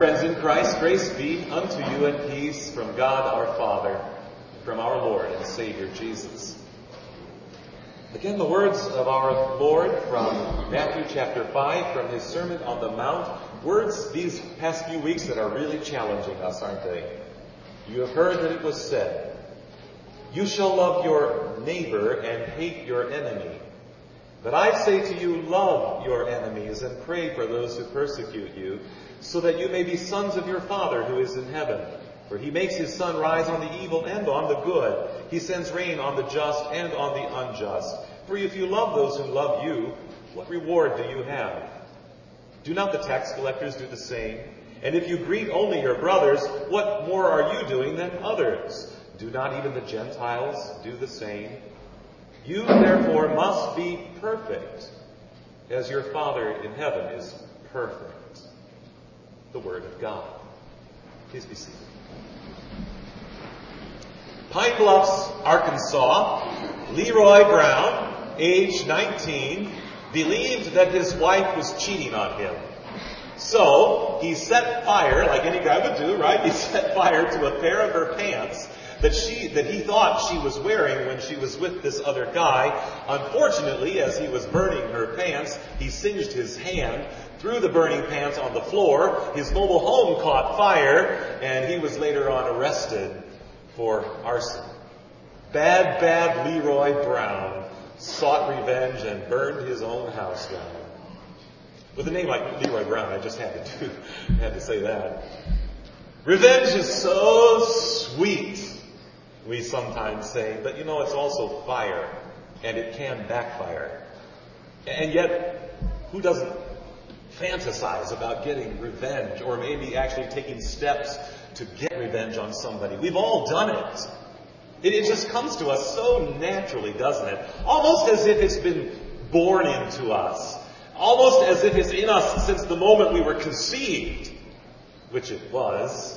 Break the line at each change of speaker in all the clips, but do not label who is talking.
Friends in Christ, grace be unto you and peace from God our Father, from our Lord and Savior Jesus. Again, the words of our Lord from Matthew chapter 5, from his Sermon on the Mount. Words these past few weeks that are really challenging us, aren't they? You have heard that it was said, "You shall love your neighbor and hate your enemy. But I say to you, love your enemies and pray for those who persecute you, so that you may be sons of your Father who is in heaven. For he makes his sun rise on the evil and on the good. He sends rain on the just and on the unjust. For if you love those who love you, what reward do you have? Do not the tax collectors do the same? And if you greet only your brothers, what more are you doing than others? Do not even the Gentiles do the same? You therefore must be perfect, as your Father in heaven is perfect." The Word of God. Please be seated. Pine Bluffs, Arkansas, Leroy Brown, age 19, believed that his wife was cheating on him. So he set fire, like any guy would do, right? He set fire to a pair of her pants that he thought she was wearing when she was with this other guy. Unfortunately, as he was burning her pants, he singed his hand, threw the burning pants on the floor. His mobile home caught fire, and he was later on arrested for arson. Bad Leroy Brown sought revenge and burned his own house down. With a name like Leroy Brown, I just had to say that. Revenge is so sweet, we sometimes say, but it's also fire, and it can backfire. And yet, who doesn't fantasize about getting revenge, or maybe actually taking steps to get revenge on somebody? We've all done it. It just comes to us so naturally, doesn't it? Almost as if it's been born into us. Almost as if it's in us since the moment we were conceived, which it was.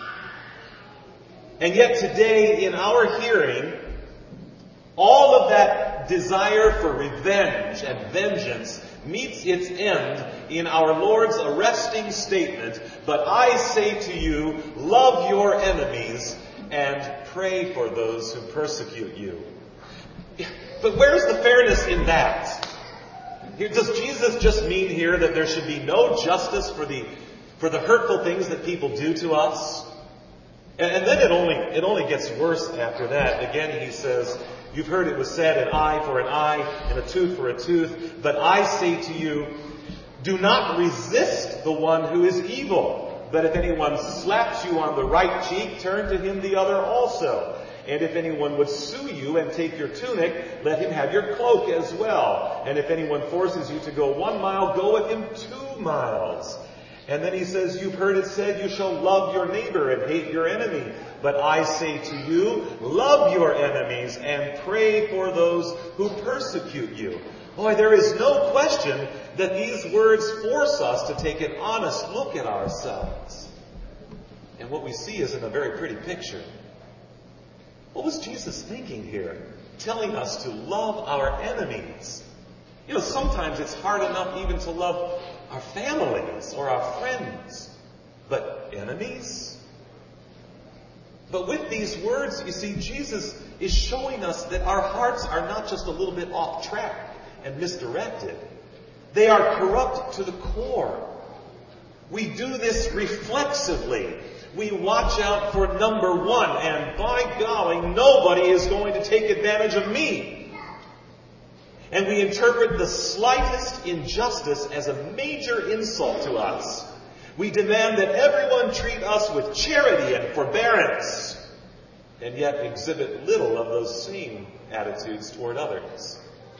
And yet today, in our hearing, all of that desire for revenge and vengeance meets its end in our Lord's arresting statement, "But I say to you, love your enemies and pray for those who persecute you." But where's the fairness in that? Does Jesus just mean here that there should be no justice for the hurtful things that people do to us? And then it only gets worse after that. Again, he says, "You've heard it was said, an eye for an eye and a tooth for a tooth. But I say to you, do not resist the one who is evil. But if anyone slaps you on the right cheek, turn to him the other also. And if anyone would sue you and take your tunic, let him have your cloak as well. And if anyone forces you to go 1 mile, go with him 2 miles. And then he says, "You've heard it said, you shall love your neighbor and hate your enemy. But I say to you, love your enemies and pray for those who persecute you." Boy, there is no question that these words force us to take an honest look at ourselves. And what we see isn't a very pretty picture. What was Jesus thinking here? Telling us to love our enemies. Sometimes it's hard enough even to love our families or our friends. But enemies? But with these words, you see, Jesus is showing us that our hearts are not just a little bit off track and misdirected. They are corrupt to the core. We do this reflexively. We watch out for number one, and by golly, nobody is going to take advantage of me. And we interpret the slightest injustice as a major insult to us. We demand that everyone treat us with charity and forbearance, and yet exhibit little of those same attitudes toward others.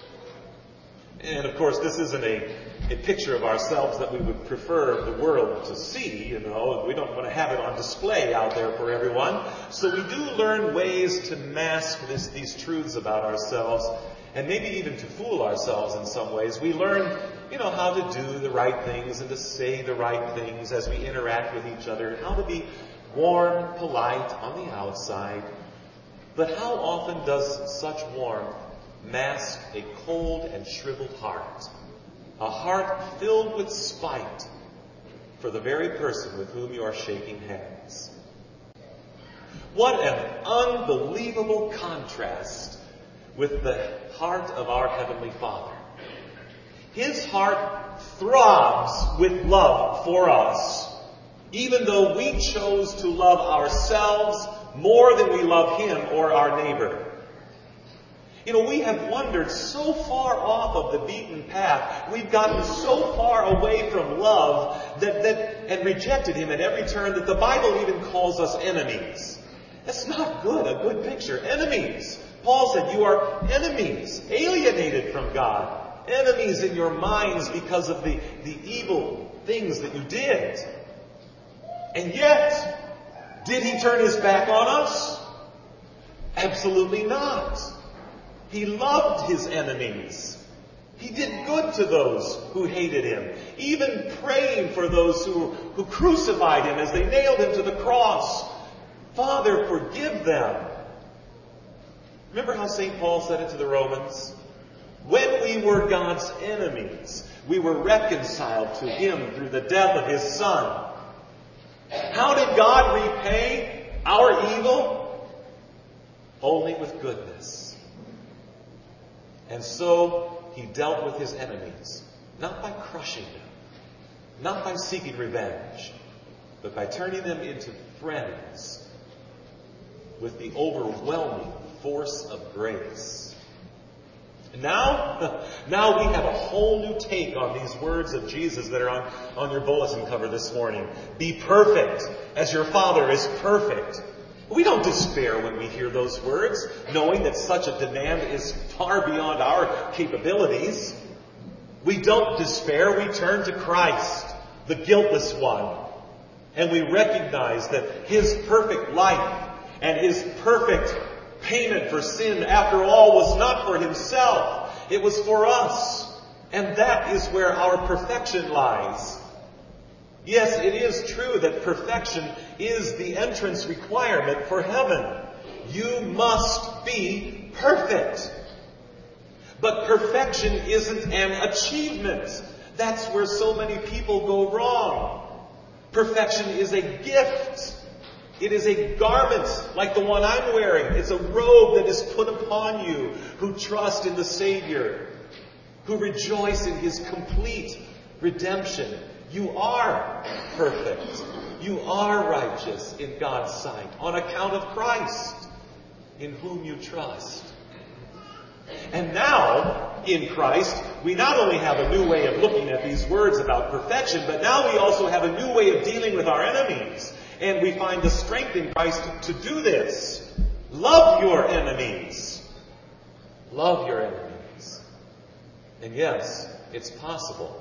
And of course, this isn't a picture of ourselves that we would prefer the world to see, We don't want to have it on display out there for everyone. So we do learn ways to mask these truths about ourselves, and maybe even to fool ourselves in some ways. We learn, how to do the right things and to say the right things as we interact with each other, how to be warm, polite on the outside. But how often does such warmth mask a cold and shriveled heart? A heart filled with spite for the very person with whom you are shaking hands. What an unbelievable contrast with the heart of our Heavenly Father. His heart throbs with love for us, even though we chose to love ourselves more than we love Him or our neighbor. You know, we have wandered so far off of the beaten path. We've gotten so far away from love and rejected Him at every turn that the Bible even calls us enemies. That's not good, a good picture. Enemies. Paul said you are enemies, alienated from God. Enemies in your minds because of the evil things that you did. And yet, did He turn His back on us? Absolutely not. He loved His enemies. He did good to those who hated Him, even praying for those who crucified Him as they nailed Him to the cross. Father, forgive them. Remember how St. Paul said it to the Romans? When we were God's enemies, we were reconciled to Him through the death of His Son. How did God repay our evil? Only with goodness. And so He dealt with His enemies, not by crushing them, not by seeking revenge, but by turning them into friends with the overwhelming force of grace. And now we have a whole new take on these words of Jesus that are on your bulletin cover this morning. Be perfect as your Father is perfect. We don't despair when we hear those words, knowing that such a demand is far beyond our capabilities. We don't despair. We turn to Christ, the guiltless one, and we recognize that His perfect life and His perfect payment for sin, after all, was not for Himself. It was for us. And that is where our perfection lies. Yes, it is true that perfection is the entrance requirement for heaven. You must be perfect. But perfection isn't an achievement. That's where so many people go wrong. Perfection is a gift. It is a garment like the one I'm wearing. It's a robe that is put upon you who trust in the Savior, who rejoice in His complete redemption. You are perfect. You are righteous in God's sight on account of Christ, in whom you trust. And now, in Christ, we not only have a new way of looking at these words about perfection, but now we also have a new way of dealing with our enemies. And we find the strength in Christ to do this. Love your enemies. Love your enemies. And yes, it's possible.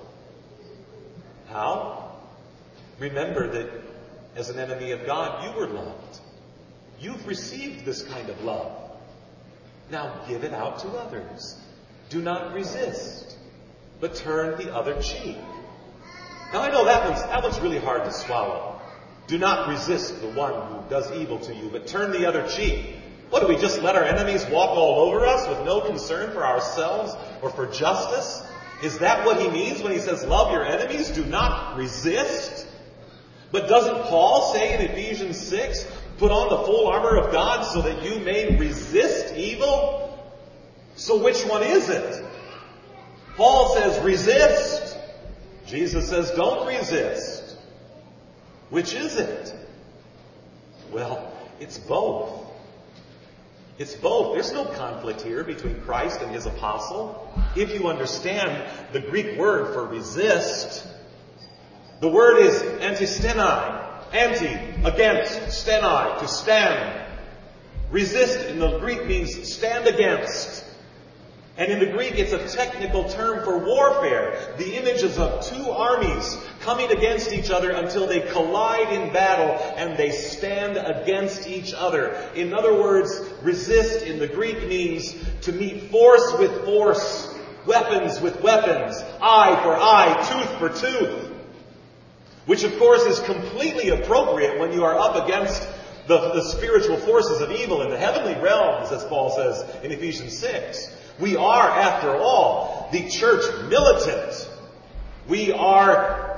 How? Remember that as an enemy of God, you were loved. You've received this kind of love. Now give it out to others. Do not resist, but turn the other cheek. Now I know that one's really hard to swallow. Do not resist the one who does evil to you, but turn the other cheek. What, do we just let our enemies walk all over us with no concern for ourselves or for justice? Is that what he means when he says, love your enemies? Do not resist? But doesn't Paul say in Ephesians 6, put on the full armor of God so that you may resist evil? So which one is it? Paul says resist. Jesus says don't resist. Which is it? Well, it's both. It's both. There's no conflict here between Christ and His apostle. If you understand the Greek word for resist, the word is antistenai. Anti, against, stenai, to stand. Resist in the Greek means stand against. And in the Greek, it's a technical term for warfare. The images of two armies coming against each other until they collide in battle and they stand against each other. In other words, resist in the Greek means to meet force with force, weapons with weapons, eye for eye, tooth for tooth. Which, of course, is completely appropriate when you are up against the spiritual forces of evil in the heavenly realms, as Paul says in Ephesians 6. We are, after all, the church militant. We are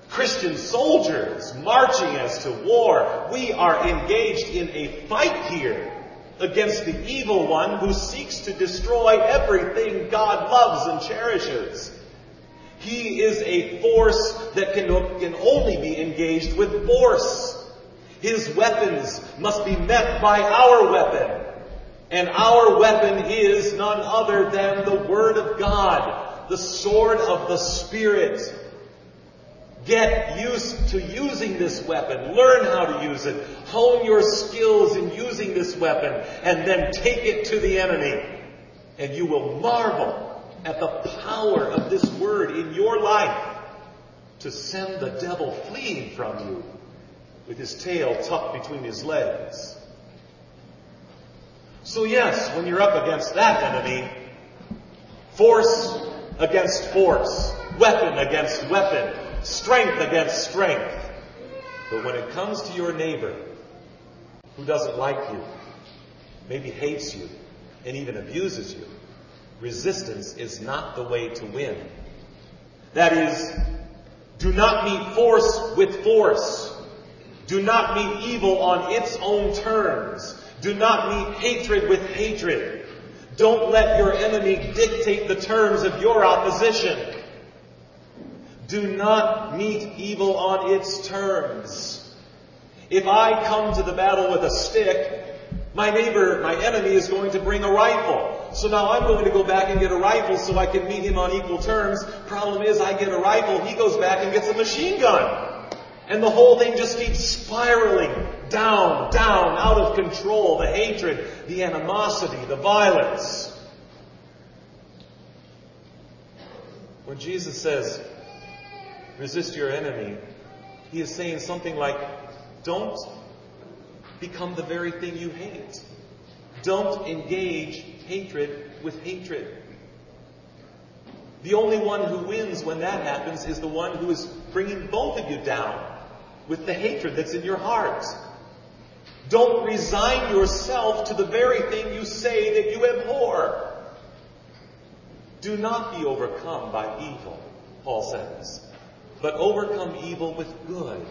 Christian soldiers marching as to war. We are engaged in a fight here against the evil one who seeks to destroy everything God loves and cherishes. He is a force that can only be engaged with force. His weapons must be met by our weapon. And our weapon is none other than the Word of God, the sword of the Spirit. Get used to using this weapon. Learn how to use it. Hone your skills in using this weapon. And then take it to the enemy. And you will marvel at the power of this word in your life to send the devil fleeing from you with his tail tucked between his legs. So yes, when you're up against that enemy, force against force, weapon against weapon, strength against strength. But when it comes to your neighbor who doesn't like you, maybe hates you, and even abuses you, resistance is not the way to win. That is, do not meet force with force. Do not meet evil on its own terms. Do not meet hatred with hatred. Don't let your enemy dictate the terms of your opposition. Do not meet evil on its terms. If I come to the battle with a stick, my enemy is going to bring a rifle. So now I'm going to go back and get a rifle so I can meet him on equal terms. Problem is, I get a rifle, he goes back and gets a machine gun. And the whole thing just keeps spiraling down, out of control. The hatred, the animosity, the violence. When Jesus says, resist your enemy, he is saying something like, don't become the very thing you hate. Don't engage hatred with hatred. The only one who wins when that happens is the one who is bringing both of you down with the hatred that's in your heart. Don't resign yourself to the very thing you say that you abhor. Do not be overcome by evil, Paul says, but overcome evil with good.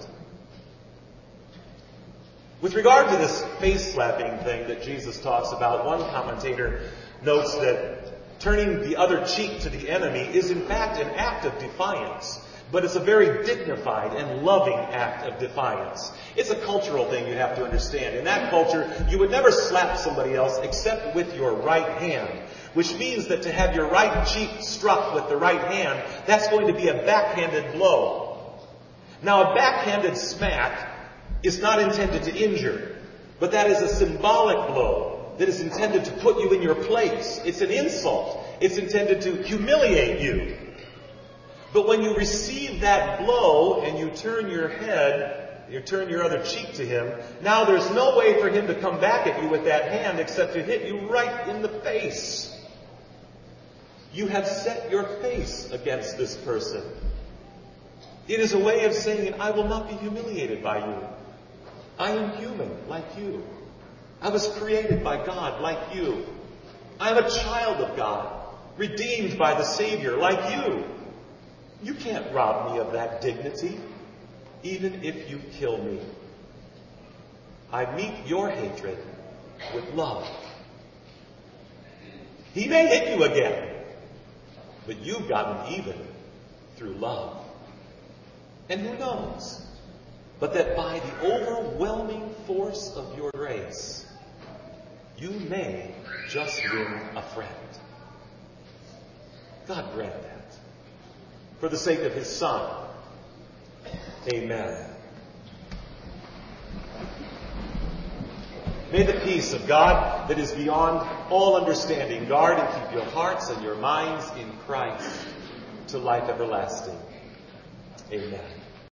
With regard to this face-slapping thing that Jesus talks about, one commentator notes that turning the other cheek to the enemy is in fact an act of defiance. But it's a very dignified and loving act of defiance. It's a cultural thing you have to understand. In that culture, you would never slap somebody else except with your right hand. Which means that to have your right cheek struck with the right hand, that's going to be a backhanded blow. Now, a backhanded smack is not intended to injure, but that is a symbolic blow that is intended to put you in your place. It's an insult. It's intended to humiliate you. But when you receive that blow and you turn your head, you turn your other cheek to him, now there's no way for him to come back at you with that hand except to hit you right in the face. You have set your face against this person. It is a way of saying, I will not be humiliated by you. I am human like you. I was created by God like you. I am a child of God, redeemed by the Savior like you. You can't rob me of that dignity, even if you kill me. I meet your hatred with love. He may hit you again, but you've gotten even through love. And who knows, but that by the overwhelming force of your grace, you may just win a friend. God grant that. For the sake of His Son. Amen. May the peace of God that is beyond all understanding guard and keep your hearts and your minds in Christ to life everlasting. Amen.